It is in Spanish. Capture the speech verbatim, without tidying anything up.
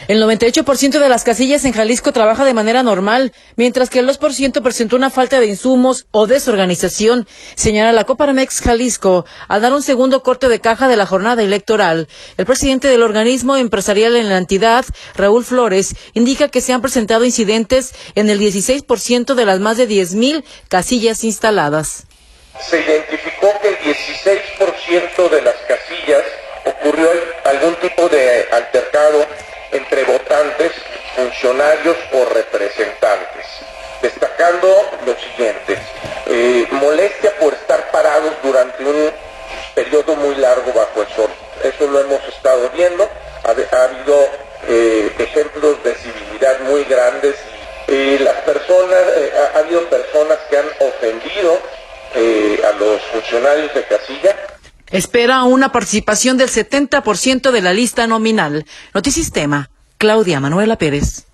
El noventa y ocho por ciento de las casillas en Jalisco trabaja de manera normal, mientras que el dos por ciento presentó una falta de insumos o desorganización, señala la Coparmex Jalisco, al dar un segundo corte de caja de la jornada electoral. El presidente del organismo empresarial en la entidad, Raúl Flores, indica que se han presentado incidentes en el dieciséis por ciento de las más de diez mil casillas instaladas. Se identificó que el dieciséis por ciento de las casillas ocurrió algún tipo de altercado entre votantes, funcionarios o representantes, destacando lo siguiente: eh, molestia por estar parados durante un periodo muy largo bajo el sol. Eso lo hemos estado viendo, ha, ha habido eh, ejemplos de civilidad muy grandes. Eh, las personas, eh, ha, ha habido personas que han ofendido eh, a los funcionarios de casilla. Espera una participación del setenta por ciento de la lista nominal. Notisistema, Claudia Manuela Pérez.